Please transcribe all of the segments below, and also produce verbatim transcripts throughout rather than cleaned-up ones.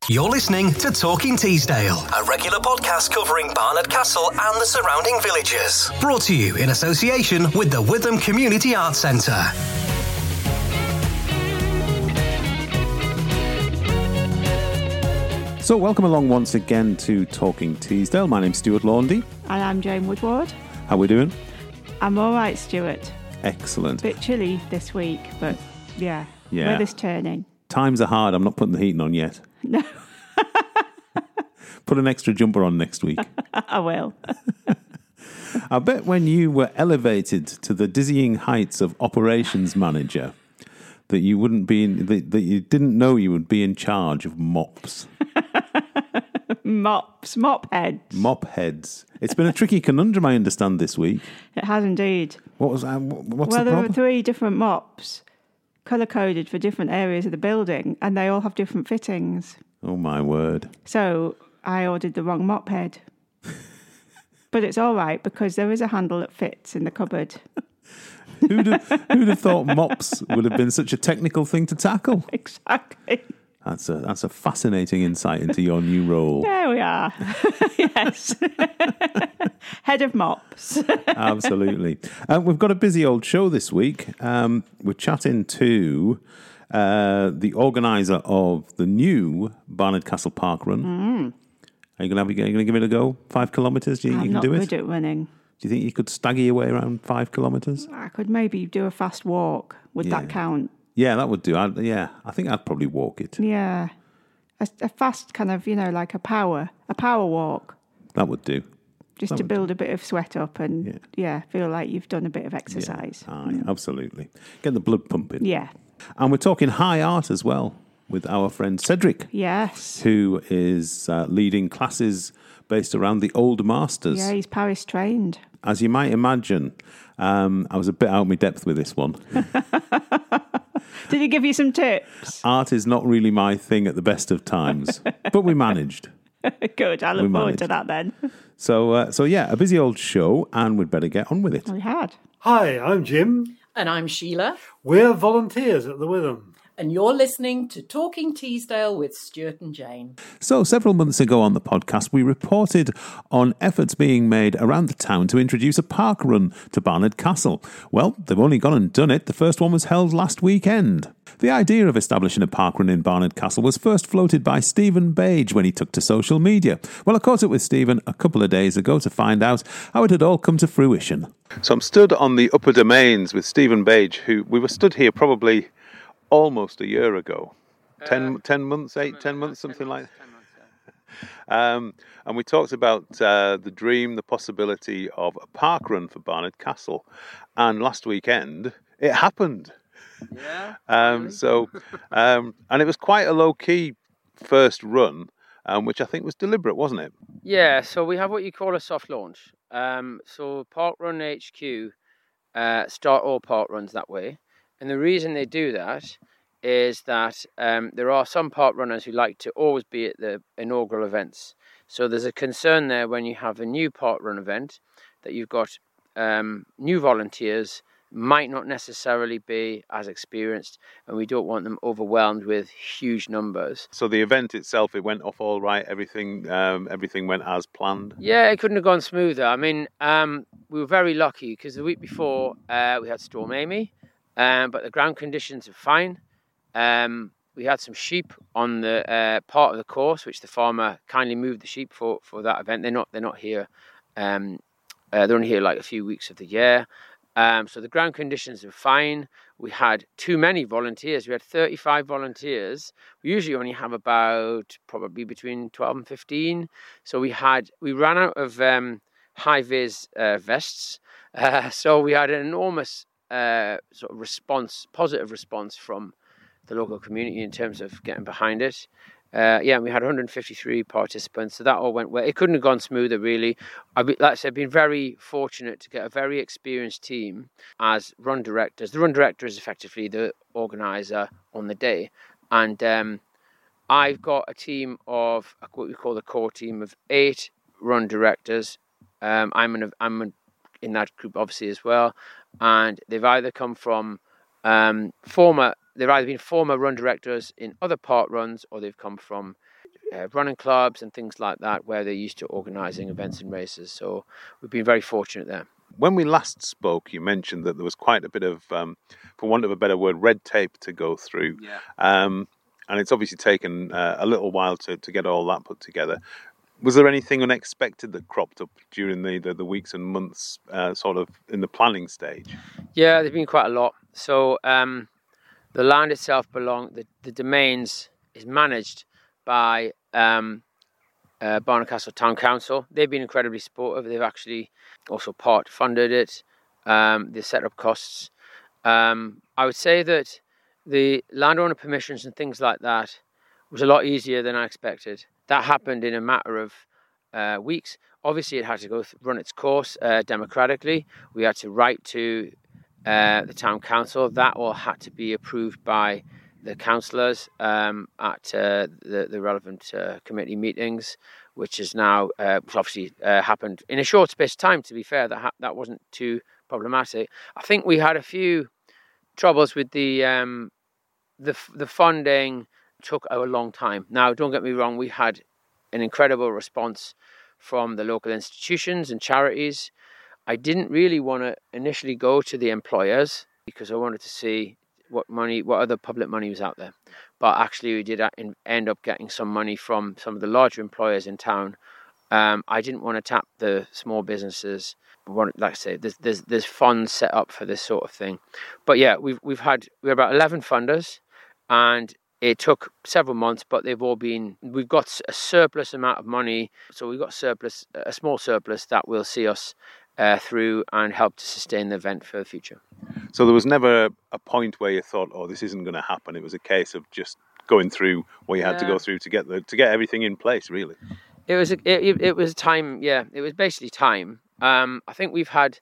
You're listening to Talking Teesdale, a regular podcast covering Barnard Castle and the surrounding villages. Brought to you in association with the Witham Community Arts Centre. So welcome along once again to Talking Teesdale. My name's Stuart Laundy. And I'm Jane Woodward. How are we doing? I'm all right, Stuart. Excellent. Bit chilly this week, but yeah, yeah. weather's turning. Times are hard. I'm not putting the heating on yet. No. Put an extra jumper on next week. I will. I bet when you were elevated to the dizzying heights of operations manager, that you wouldn't be in, that, that you didn't know you would be in charge of mops. Mops, mop heads. Mop heads. It's been a tricky conundrum, I understand, this week. It has indeed. What was that? What's well, the there problem? were three different mops, colour-coded for different areas of the building, and they all have different fittings. Oh, my word. So I ordered the wrong mop head. But it's all right, because there is a handle that fits in the cupboard. who'd, have, who'd have thought mops would have been such a technical thing to tackle? Exactly. That's a that's a fascinating insight into your new role. There we are. Yes. Head of mops. Absolutely. Um, we've got a busy old show this week. Um, we're chatting to uh, the organiser of the new Barnard Castle Park Run. Mm. Are you going to going to give it a go? Five kilometres? Do you think I'm you can not do it? good at running. Do you think you could stagger your way around five kilometres? I could maybe do a fast walk. Would Yeah. that count? Yeah, that would do. I'd, yeah, I think I'd probably walk it. Yeah. A, a fast kind of, you know, like a power, a power walk. That would do. Just That to would build a bit of sweat up and, Yeah. yeah, feel like you've done a bit of exercise. Yeah. Aye, absolutely. Get the blood pumping. Yeah. And we're talking high art as well with our friend Cedric. Yes. Who is uh, leading classes based around the Old Masters. Yeah, he's Paris trained. As you might imagine, um, I was a bit out of my depth with this one. Did he give you some tips? Art is not really my thing at the best of times, but we managed. Good, I look We forward to managed. that then. So, uh, so yeah, a busy old show, and we'd better get on with it. We had. Hi, I'm Jim. And I'm Sheila. We're volunteers at the Witham. And you're listening to Talking Teesdale with Stuart and Jane. So several months ago on the podcast, we reported on efforts being made around the town to introduce a park run to Barnard Castle. Well, they've only gone and done it. The first one was held last weekend. The idea of establishing a park run in Barnard Castle was first floated by Stephen Bage when he took to social media. Well, I caught up with Stephen a couple of days ago to find out how it had all come to fruition. So I'm stood on the upper domains with Stephen Bage, who we were stood here probably almost a year ago. Ten, uh, ten months, eight, ten months, something like that. Um, and we talked about uh, the dream, the possibility of a park run for Barnard Castle. And last weekend, it happened. Yeah. Um, really? So, um, and it was quite a low-key first run, um, which I think was deliberate, wasn't it? Yeah, so we have what you call a soft launch. Um, so Park Run H Q uh, start all park runs that way. And the reason they do that is that um, there are some park runners who like to always be at the inaugural events. So there's a concern there when you have a new park run event that you've got um, new volunteers might not necessarily be as experienced, and we don't want them overwhelmed with huge numbers. So the event itself, it went off all right. Everything, um, everything went as planned. Yeah, it couldn't have gone smoother. I mean, um, we were very lucky because the week before uh, we had Storm Amy. Um, but the ground conditions are fine. Um, we had some sheep on the uh, part of the course, which the farmer kindly moved the sheep for, for that event. They're not they're not here. Um, uh, they're only here like a few weeks of the year. Um, so the ground conditions are fine. We had too many volunteers. We had thirty-five volunteers. We usually only have about probably between twelve and fifteen. So we had we ran out of um, high vis uh, vests. Uh, so we had an enormous Uh, sort of response, positive response from the local community in terms of getting behind it. Uh, yeah, and we had one hundred fifty-three participants, so that all went well. It couldn't have gone smoother, really. I've been, like I said, been very fortunate to get a very experienced team as run directors. The run director is effectively the organizer on the day, and um, I've got a team of what we call the core team of eight run directors. Um, I'm an, I'm an, in that group obviously as well. And they've either come from um, former they've either been former run directors in other park runs, or they've come from uh, running clubs and things like that, where they're used to organising events and races. So we've been very fortunate there. When we last spoke, you mentioned that there was quite a bit of, um, for want of a better word, red tape to go through. Yeah. Um, and it's obviously taken uh, a little while to, to get all that put together. Was there anything unexpected that cropped up during the, the, the weeks and months uh, sort of in the planning stage? Yeah, there's been quite a lot. So um, the land itself belong, the, the domains is managed by um, uh, Barnard Castle Town Council. They've been incredibly supportive. They've actually also part funded it. Um, the setup costs. Um, I would say that the landowner permissions and things like that was a lot easier than I expected. That happened in a matter of uh, weeks. Obviously, it had to go th- run its course uh, democratically. We had to write to uh, the town council. That all had to be approved by the councillors um, at uh, the, the relevant uh, committee meetings, which is now uh, which obviously uh, happened in a short space of time. To be fair, that ha- that wasn't too problematic. I think we had a few troubles with the um, the the funding. Took a long time. Now, don't get me wrong, we had an incredible response from the local institutions and charities. I didn't really want to initially go to the employers because I wanted to see what money, what other public money was out there. But actually, we did end up getting some money from some of the larger employers in town. Um, I didn't want to tap the small businesses. Like I say, there's, there's there's funds set up for this sort of thing. But yeah, we've we've had we're about eleven funders, and it took several months, but they've all been, we've got a surplus amount of money. So we've got surplus, a small surplus that will see us uh, through and help to sustain the event for the future. So there was never a point where you thought, oh, this isn't going to happen. It was a case of just going through what you had yeah. to go through to get the, to get everything in place, really. It was, a, it, it was time. Yeah, it was basically time. Um, I think we've had,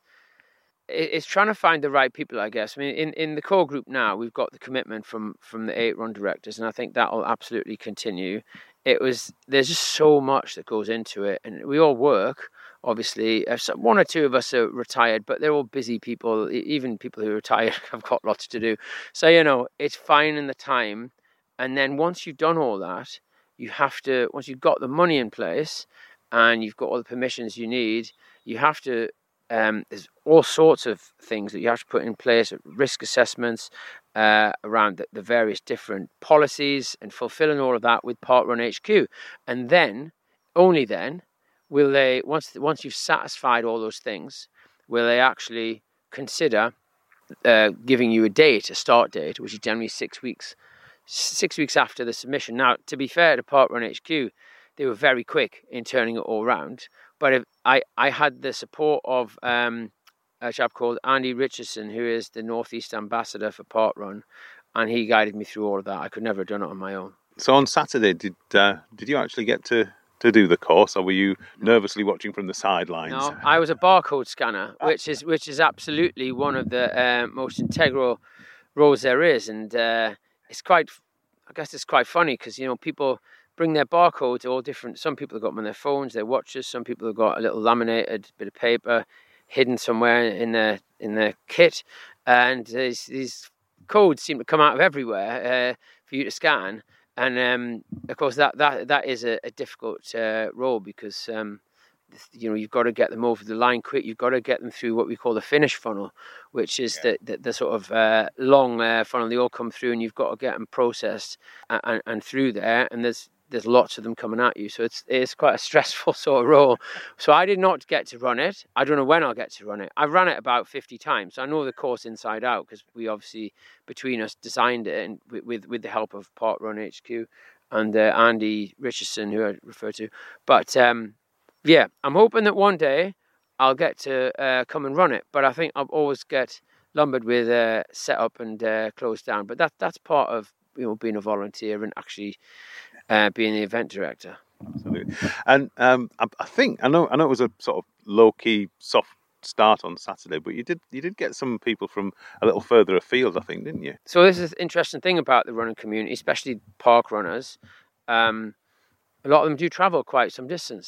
it's trying to find the right people, I guess. I mean, in, in the core group now, we've got the commitment from, from the eight run directors, and I think that will absolutely continue. It was, there's just so much that goes into it, and we all work, obviously. One or two of us are retired, but they're all busy people. Even people who are retired have got lots to do. So, you know, it's finding the time. And then once you've done all that, you have to, once you've got the money in place and you've got all the permissions you need, you have to, Um, there's all sorts of things that you have to put in place, risk assessments uh, around the, the various different policies and fulfilling all of that with Parkrun H Q. And then, only then, will they, once once you've satisfied all those things, will they actually consider uh, giving you a date, a start date, which is generally six weeks, six weeks after the submission. Now, to be fair to Parkrun H Q, they were very quick in turning it all around. But if I, I had the support of um, a chap called Andy Richardson, who is the Northeast Ambassador for Parkrun, and he guided me through all of that. I could never have done it on my own. So on Saturday, did uh, did you actually get to, to do the course, or were you nervously watching from the sidelines? No, I was a barcode scanner, which is which is absolutely one of the uh, most integral roles there is, and uh, it's quite, I guess it's quite funny because you know people bring their barcodes, all different. Some people have got them on their phones, their watches. Some people have got a little laminated bit of paper hidden somewhere in their in their kit, and these, these codes seem to come out of everywhere uh, for you to scan. And um, of course, that that that is a, a difficult uh, role because um, you know you've got to get them over the line quick. You've got to get them through what we call the finish funnel, which is yeah. the, the the sort of uh, long uh, funnel. They all come through, and you've got to get them processed and, and, and through there. And there's There's lots of them coming at you, so it's it's quite a stressful sort of role. So I did not get to run it. I don't know when I'll get to run it. I've run it about fifty times. I know the course inside out because we obviously between us designed it, and with with, with the help of Parkrun H Q and uh, Andy Richardson, who I refer to. But um, yeah, I'm hoping that one day I'll get to uh, come and run it. But I think I'll always get lumbered with uh, set up and uh, closed down. But that that's part of you know being a volunteer and actually. Uh, being the event director. Absolutely. And um, I, I think I know I know it was a sort of low key, soft start on Saturday, but you did you did get some people from a little further afield, I think, didn't you? So this is the interesting thing about the running community, especially park runners. Um, a lot of them do travel quite some distance.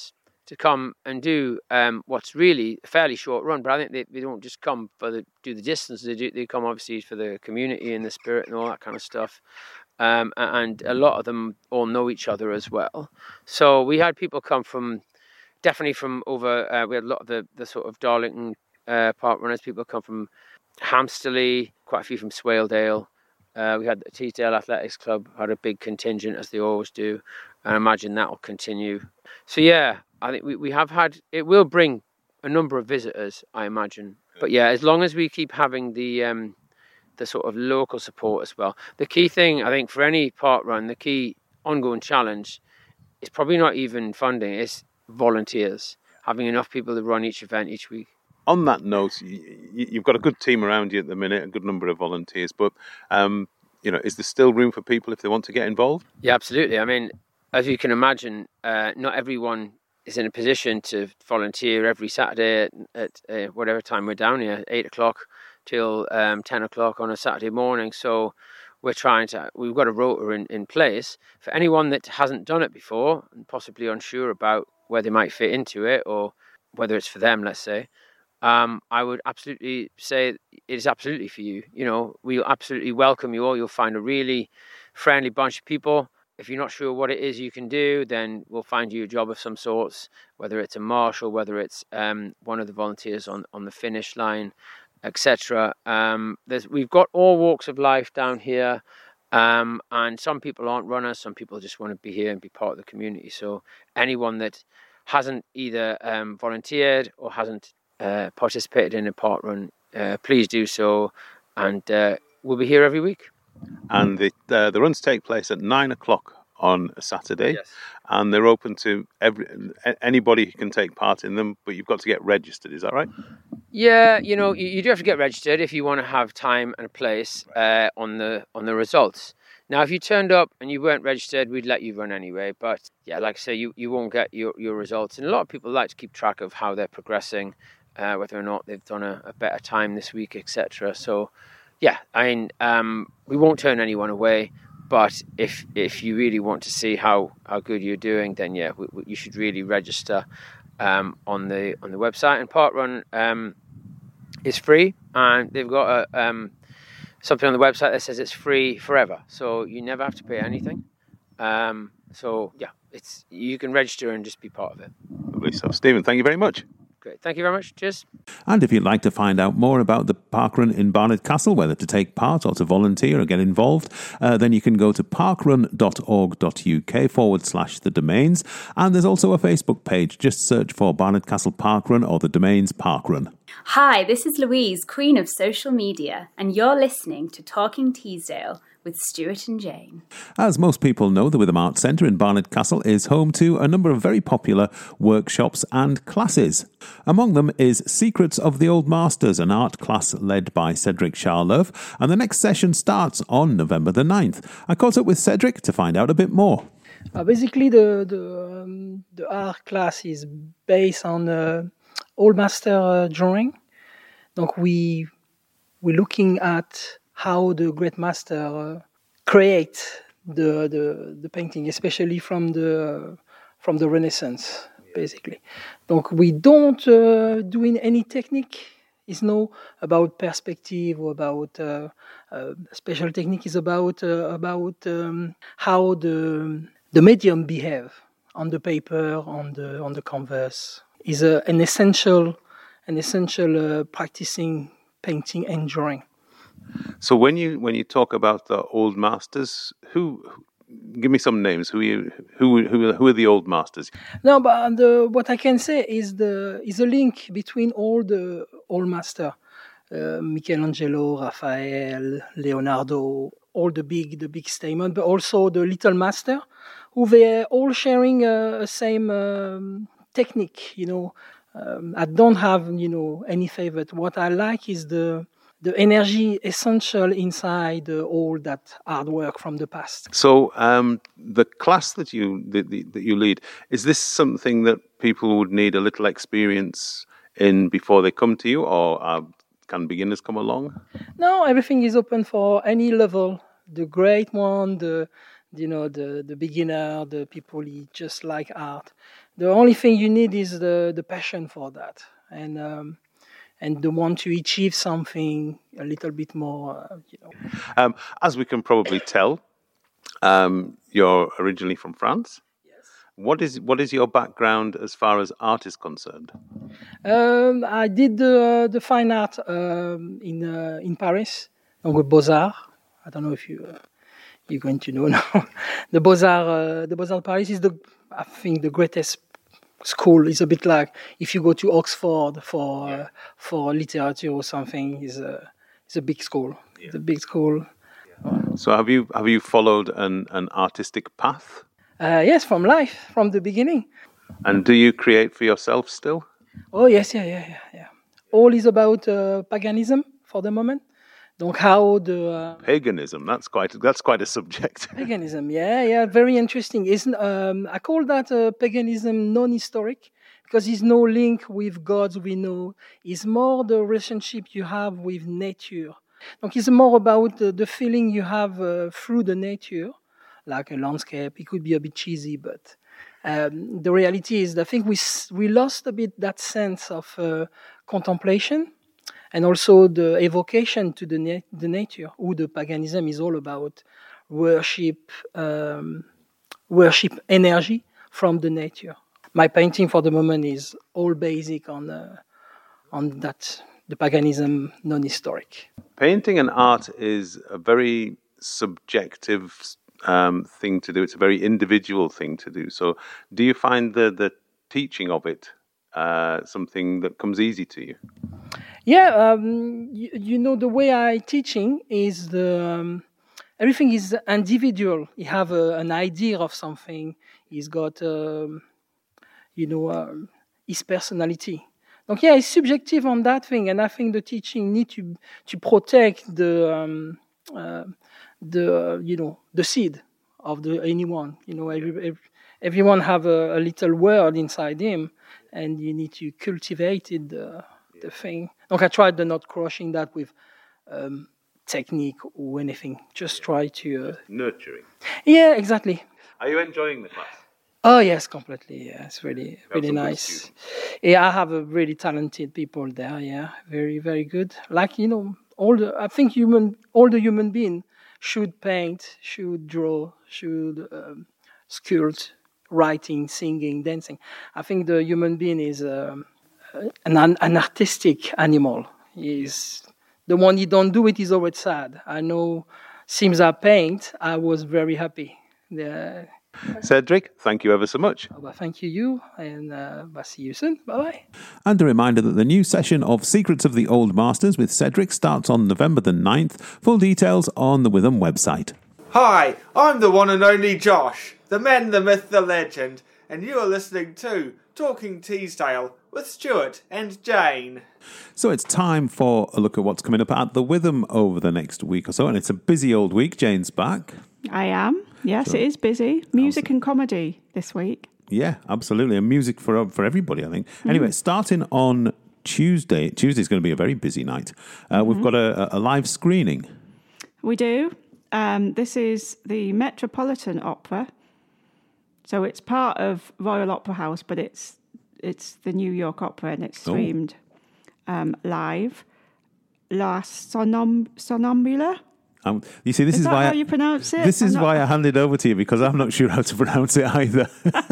to come and do um, what's really a fairly short run. But I think they, they don't just come for the do the distance. They do they come obviously for the community and the spirit and all that kind of stuff. Um, and a lot of them all know each other as well. So we had people come from definitely from over. Uh, we had a lot of the the sort of Darlington uh, park runners. People come from Hamsterley, quite a few from Swaledale. Uh, we had the Teesdale Athletics Club had a big contingent, as they always do, and I imagine that will continue. So yeah, I think we, we have had, it will bring a number of visitors, I imagine. But yeah, as long as we keep having the um, the sort of local support as well. The key thing, I think, for any park run, the key ongoing challenge is probably not even funding, it's volunteers, having enough people to run each event each week. On that note, you've got a good team around you at the minute, a good number of volunteers, but um, you know, is there still room for people if they want to get involved? Yeah, absolutely. I mean, as you can imagine, uh, not everyone is in a position to volunteer every Saturday at, at uh, whatever time we're down here, eight o'clock till um, ten o'clock on a Saturday morning. So we're trying to, we've got a rota in, in place for anyone that hasn't done it before and possibly unsure about where they might fit into it or whether it's for them, let's say. Um, I would absolutely say it is absolutely for you. You know, we'll absolutely welcome you all. You'll find a really friendly bunch of people. If you're not sure what it is you can do, then we'll find you a job of some sorts, whether it's a marshal, whether it's um, one of the volunteers on, on the finish line, et cetera. Um, there's, we've got all walks of life down here, um, and some people aren't runners, some people just want to be here and be part of the community. So anyone that hasn't either um, volunteered or hasn't uh, participated in a park run, uh, please do so, and uh, we'll be here every week. And the uh, the runs take place at nine o'clock on a Saturday, Yes. and they're open to every anybody who can take part in them. But you've got to get registered. Is that right? Yeah, you know, you, you do have to get registered if you want to have time and a place uh, on the on the results. Now, if you turned up and you weren't registered, we'd let you run anyway. But yeah, like I say, you, you won't get your, your results. And a lot of people like to keep track of how they're progressing, uh, whether or not they've done a, a better time this week, et cetera. So. Yeah, I mean, um, we won't turn anyone away, but if if you really want to see how, how good you're doing, then yeah, we, we, you should really register um, on the on the website. And Parkrun um, is free, and they've got a, um, something on the website that says it's free forever, so you never have to pay anything. Um, so yeah, it's you can register and just be part of it. Lovely stuff. Stephen, thank you very much. Great. Thank you very much. Cheers. And if you'd like to find out more about the parkrun in Barnard Castle, whether to take part or to volunteer or get involved, uh, then you can go to parkrun.org.uk forward slash the domains. And there's also a Facebook page. Just search for Barnard Castle Parkrun or the Domains Parkrun. Hi, this is Louise, Queen of Social Media, and you're listening to Talking Teesdale with Stuart and Jane. As most people know, the Witham Arts Centre in Barnard Castle is home to a number of very popular workshops and classes. Among them is Secrets of the Old Masters, an art class led by Cedric Charlove, and the next session starts on November the ninth. I caught up with Cedric to find out a bit more. Uh, basically, the the, um, the art class is based on uh, Old Master uh, drawing. Donc we we're looking at how the great master uh, create the, the the painting, especially from the from the Renaissance, basically. Donc we don't uh, do in any technique. It's no about perspective or about uh, uh, special technique. Is about uh, about um, how the the medium behave on the paper, on the on the canvas. Is a, an essential an essential uh, practicing painting and drawing. So when you when you talk about the old masters, who give me some names? Who you, who who who are the old masters? No, but the, what I can say is the is a link between all the old master, uh, Michelangelo, Raphael, Leonardo, all the big the big statement, but also the little master, who they are all sharing a uh, same um, technique. You know, um, I don't have you know any favorite. What I like is the the energy essential inside uh, all that hard work from the past. So um, the class that you that, that you lead, is this something that people would need a little experience in before they come to you, or uh, can beginners come along? No, everything is open for any level. The great one, the you know, the, the beginner, the people who just like art. The only thing you need is the, the passion for that, and um, and the want to achieve something a little bit more, uh, you know. Um, as we can probably tell, um, you're originally from France. Yes. What is what is your background as far as art is concerned? Um, I did the the fine art um, in uh, in Paris, donc with Beaux-Arts. I don't know if you uh, you're going to know now. the Beaux-Arts, uh, the Beaux-Arts Paris is the I think the greatest school. Is a bit like if you go to Oxford for uh, for literature or something. Is a it's a big school. Yeah. It's a big school. Yeah. So have you have you followed an, an artistic path? Uh, yes, from life, from the beginning. And do you create for yourself still? Oh yes, yeah, yeah, yeah, yeah. All is about uh, paganism for the moment. Donc how the uh, paganism? That's quite that's quite a subject. Paganism, yeah, yeah, very interesting. Isn't um, I call that uh, paganism non-historic because there's no link with gods we know. It's more the relationship you have with nature. Donc it's more about uh, the feeling you have uh, through the nature, like a landscape. It could be a bit cheesy, but um, the reality is, I think we we lost a bit that sense of uh, contemplation. And also the evocation to the na- the nature, who the paganism is all about, worship, um, worship energy from the nature. My painting for the moment is all basic on uh, on that, the paganism non-historic. Painting and art is a very subjective um, thing to do. It's a very individual thing to do. So do you find the, the teaching of it uh, something that comes easy to you? Yeah, um, you, you know, the way I teaching is the um, everything is individual. You have a, an idea of something. He's got, um, you know, um, his personality. Donc yeah, it's subjective on that thing, and I think the teaching need to to protect the um, uh, the you know the seed of the anyone. You know, every, every, everyone have a, a little world inside him, and you need to cultivate it. Uh, the thing. Donc I tried to not crushing that with um, technique or anything. Just try to... Uh, nurturing. Yeah, exactly. Are you enjoying the class? Oh, yes, completely. Yeah, it's really, really nice. Yeah, I have a really talented people there, yeah. Very, very good. Like, you know, all the... I think human, all the human being should paint, should draw, should um, sculpt, writing, singing, dancing. I think the human being is... Um, An, an artistic animal. Is the one you don't do it is always sad. I know. Since I paint, I was very happy. The, Cedric, thank you ever so much. Oh, well, thank you, you, and uh, I'll see you soon. Bye bye. And a reminder that the new session of Secrets of the Old Masters with Cedric starts on November the ninth. Full details on the Witham website. Hi, I'm the one and only Josh, the man, the myth, the legend, and you are listening to Talking Teesdale with Stuart and Jane. So it's time for a look at what's coming up at the Witham over the next week or so, and it's a busy old week. Jane's back. I am. Yes, so, it is busy. Music and comedy this week. Yeah, absolutely. And music for for everybody, I think. Mm. Anyway, starting on Tuesday. Tuesday's going to be a very busy night. Uh, mm-hmm. We've got a, a live screening. We do. Um, this is the Metropolitan Opera. So it's part of Royal Opera House, but it's it's the New York Opera, and it's streamed oh. um, live. La Sonom- Sonnambula. Um, you see, this is, is that why how I, you pronounce it? This I'm is not... why I handed over to you, because I'm not sure how to pronounce it either.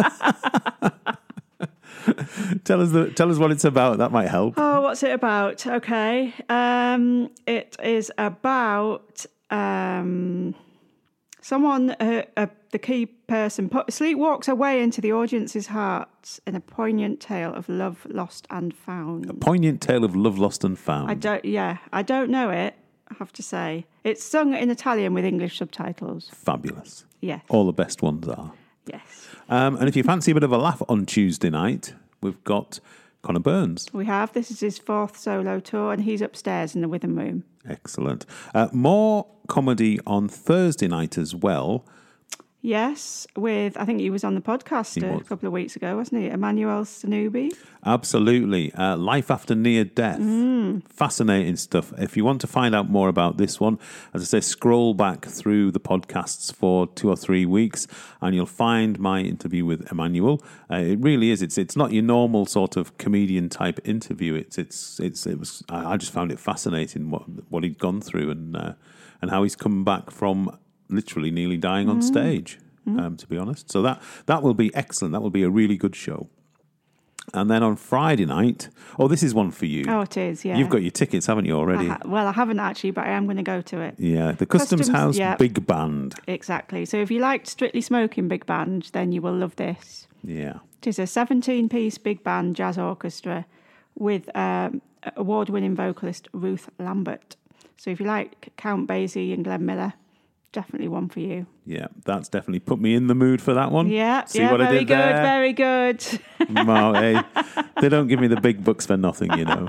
tell us the tell us what it's about. That might help. Oh, what's it about? Okay, um, it is about um, someone. Uh, uh, the key person sleepwalks away into the audience's hearts in a poignant tale of love lost and found. A poignant tale of love lost and found. I don't. Yeah, I don't know it. I have to say, it's sung in Italian with English subtitles. Fabulous. Yes. All the best ones are. Yes. Um, and if you fancy a bit of a laugh on Tuesday night, we've got Conor Burns. We have. This is his fourth solo tour, and he's upstairs in the Witham Room. Excellent. Uh, more comedy on Thursday night as well. Yes, with, I think he was on the podcast He a was. couple of weeks ago, wasn't he? Emmanuel Sanubi. Absolutely. Uh, Life After Near Death. Mm. Fascinating stuff. If you want to find out more about this one, as I say, scroll back through the podcasts for two or three weeks and you'll find my interview with Emmanuel. Uh, it really is. It's it's not your normal sort of comedian type interview. It's it's it's it was. I I just found it fascinating what what he'd gone through and uh, and how he's come back from literally nearly dying on Mm. stage. Um, to be honest, so that that will be excellent. That will be a really good show. And then on Friday night, oh, this is one for you. Oh, it is, yeah. You've got your tickets, haven't you, already? I ha- well, I haven't actually, but I am going to go to it. Yeah, the Customs, Customs, House yeah. Big Band. Exactly. So if you liked Strictly Smoking Big Band, then you will love this. Yeah. It is a seventeen-piece big band jazz orchestra with um, award-winning vocalist Ruth Lambert. So if you like Count Basie and Glenn Miller, definitely one for you. Yeah, that's definitely put me in the mood for that one. Yeah, See yeah, what I very did good, there? very good. Well, hey, they don't give me the big bucks for nothing, you know.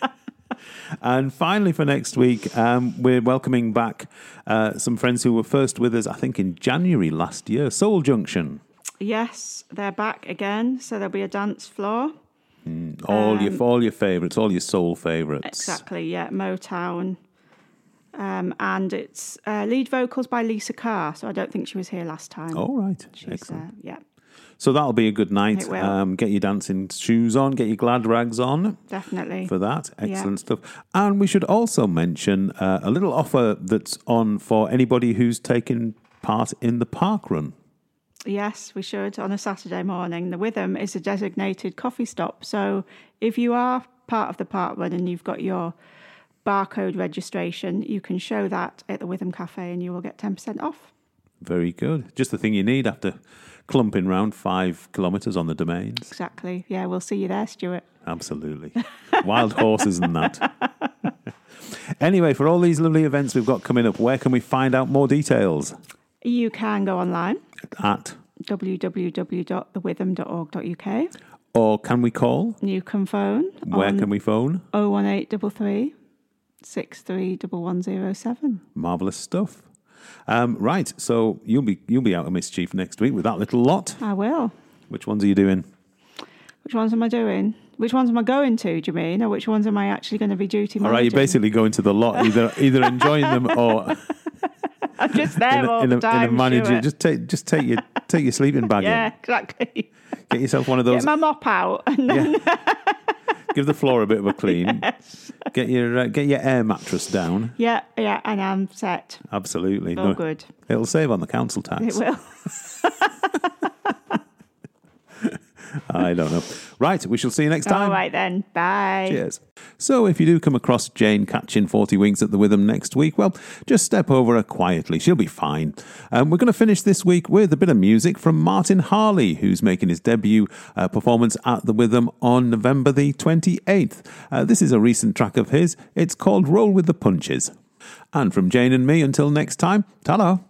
And finally, for next week, um, we're welcoming back uh, some friends who were first with us, I think, in January last year. Soul Junction. Yes, they're back again. So there'll be a dance floor. Mm, all Um, your all your favourites, all your soul favourites. Exactly, yeah, Motown. Um, and it's uh, lead vocals by Lisa Carr. So I don't think she was here last time. All right, She's, excellent. Uh, yeah, So that'll be a good night. It will. Um, get your dancing shoes on, get your glad rags on. definitely. For that. Yeah. Excellent stuff. And we should also mention uh, a little offer that's on for anybody who's taken part in the park run. Yes, we should on a Saturday morning. The Witham is a designated coffee stop. So if you are part of the park run and you've got your barcode registration, you can show that at the Witham Cafe and you will get ten percent off. Very good. Just the thing you need after clumping round five kilometres on the domains. Exactly. Yeah, we'll see you there, Stuart. Absolutely. Wild horses and that. Anyway, for all these lovely events we've got coming up, where can we find out more details? You can go online At, w w w dot the witham dot org dot u k. or can we call? You can phone. Where on can we phone? oh one eight three three, six three one one zero seven. Marvellous stuff. Um, right, so you'll be you'll be out of mischief next week with that little lot. I will. Which ones are you doing? Which ones am I doing? Which ones am I going to, do you mean? Or which ones am I actually going to be duty All managing? right, you're basically going to the lot, either either enjoying them or I'm just there in a, all in the a, time, in a manager. Stuart. Just take just take your take your sleeping bag Yeah, in. exactly. Get yourself one of those. Get my mop out. And then Give the floor a bit of a clean. Yes. Get your uh, get your air mattress down. yeah, yeah, and I'm set. Absolutely. All good. It'll save on the council tax. It will. I don't know. Right, we shall see you next time. All right then. Bye. Cheers. So if you do come across Jane catching forty winks at the Witham next week, well, just step over her quietly. She'll be fine. Um, we're going to finish this week with a bit of music from Martin Harley, who's making his debut uh, performance at the Witham on November the twenty-eighth. Uh, this is a recent track of his. It's called Roll with the Punches. And from Jane and me, until next time, ta-da.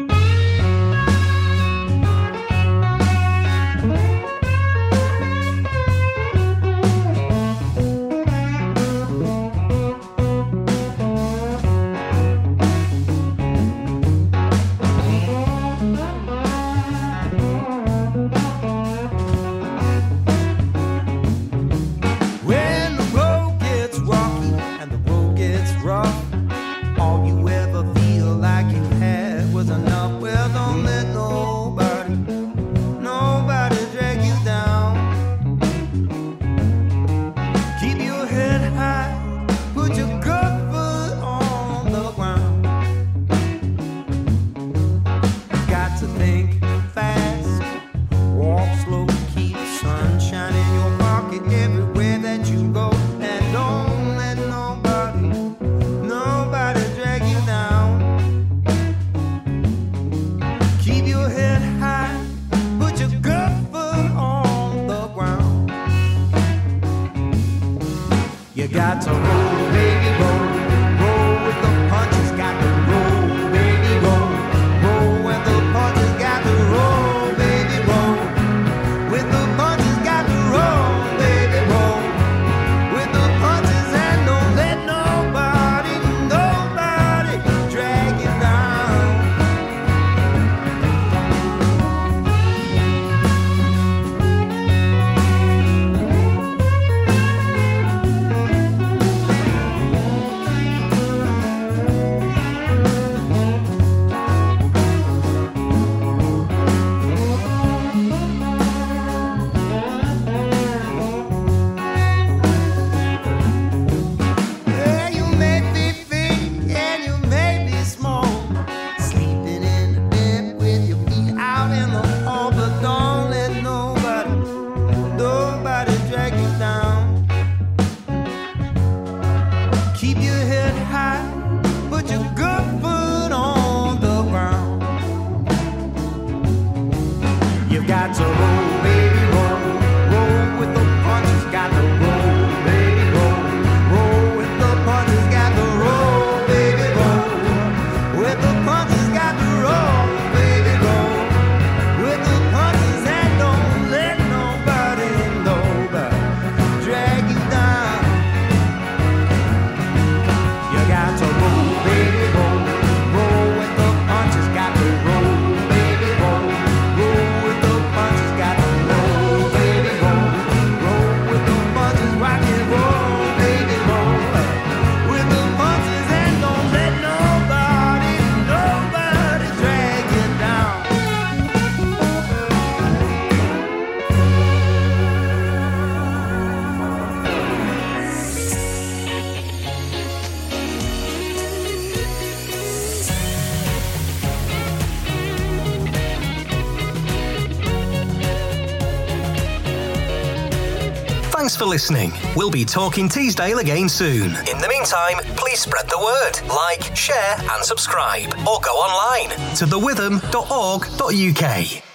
When the road gets rocky and the road gets rough, all you ever feel like you had was enough. Well, don't let nobody, nobody drag you down. Keep your head high, put your good foot on the ground. Got to think fast, walk slow, keep the sunshine in your pocket everywhere that you go. And don't let nobody, nobody drag you down. Keep your head high, put your good foot on the ground. You got to roll, baby, roll, roll with the punches. Got to roll, baby, roll, roll with the punches. Got to roll, baby, roll with the punches. Got to roll, baby, roll with the punches. And don't let nobody, nobody drag you down. got to roll, baby, roll. Roll with the punches, got to roll, baby, roll. Roll with the punches, got to roll, baby, roll. With the punches, got to roll, baby, roll. With the punches, and don't let nobody, nobody drag you down. You got to roll, baby, roll. Roll with the punches, got to roll, baby, roll. Roll with the punches, got to roll, baby, roll. Roll with the punches, rock and roll, baby, roll. With the punches, and don't let nobody, nobody drag you down. Thanks for listening. We'll be talking Teesdale again soon. In the meantime, please spread the word, like, share and subscribe, or go online to the witham dot org dot U K.